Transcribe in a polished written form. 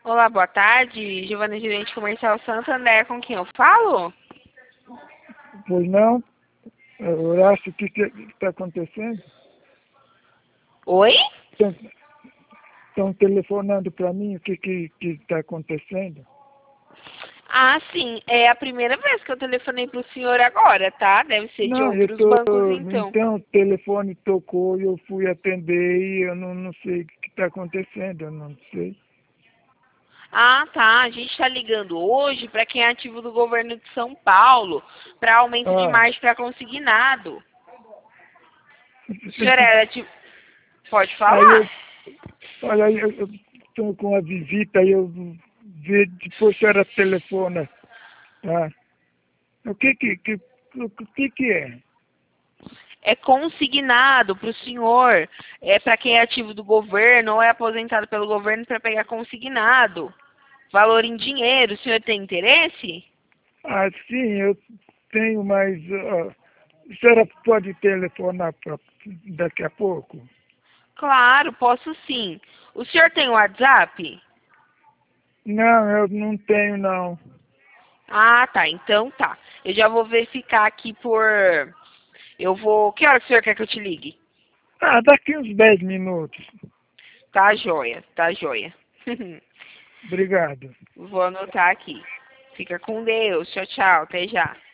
Olá, boa tarde. Giovana, gerente comercial Santander, com quem eu falo? Pois não, Horácio, o que está acontecendo? Oi? Estão telefonando para mim, o que está acontecendo? Ah, sim. É a primeira vez que eu telefonei pro senhor agora, tá? Deve ser de Não, eu outros tô, bancos, então. então o telefone tocou e eu fui atender e eu não sei o que está acontecendo, eu não sei. Ah, tá. A gente tá ligando hoje para quem é ativo do governo de São Paulo, para aumento de Ah, margem para consignado. O senhor é ativo... Pode aí falar? olha, aí eu estou com a visita e eu vi depois a senhora telefona, tá? O que é? É consignado para o senhor, é para quem é ativo do governo ou é aposentado pelo governo para pegar consignado. Valor em dinheiro, o senhor tem interesse? Ah, sim, eu tenho, mas a senhora pode telefonar daqui a pouco? Claro, posso sim. O senhor tem WhatsApp? Não, eu não tenho, não. Ah, tá. Então tá. Eu já vou verificar aqui por. Eu vou. Que hora que o senhor quer que eu te ligue? Ah, daqui uns 10 minutos. Tá joia, tá joia. Obrigado. Vou anotar aqui. Fica com Deus. Tchau, tchau. Até já.